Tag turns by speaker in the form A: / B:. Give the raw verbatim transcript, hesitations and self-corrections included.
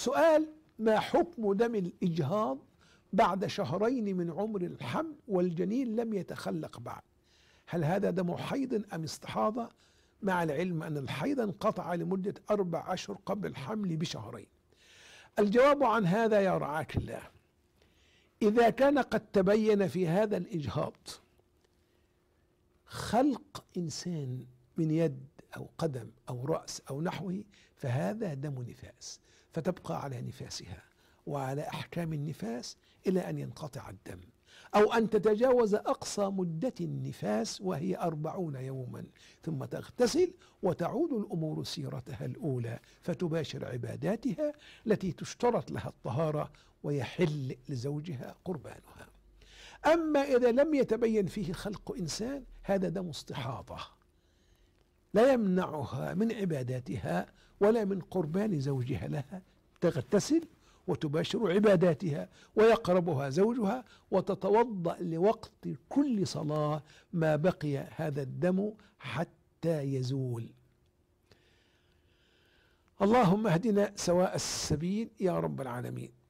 A: سؤال: ما حكم دم الإجهاض بعد شهرين من عمر الحمل والجنين لم يتخلق بعد؟ هل هذا دم حيض أم استحاضة؟ مع العلم أن الحيض انقطع لمدة أربع أشهر قبل الحمل بشهرين. الجواب عن هذا يا رعاك الله: إذا كان قد تبين في هذا الإجهاض خلق إنسان من يد أو قدم أو رأس أو نحوه فهذا دم نفاس، فتبقى على نفاسها وعلى أحكام النفاس إلى أن ينقطع الدم، أو أن تتجاوز أقصى مدة النفاس وهي أربعون يوما، ثم تغتسل وتعود الأمور سيرتها الأولى فتباشر عباداتها التي تشترط لها الطهارة ويحل لزوجها قربانها. أما إذا لم يتبين فيه خلق إنسان هذا دم استحاضة لا يمنعها من عباداتها ولا من قربان زوجها لها، تغتسل وتباشر عباداتها ويقربها زوجها وتتوضأ لوقت كل صلاة ما بقي هذا الدم حتى يزول. اللهم اهدنا سواء السبيل يا رب العالمين.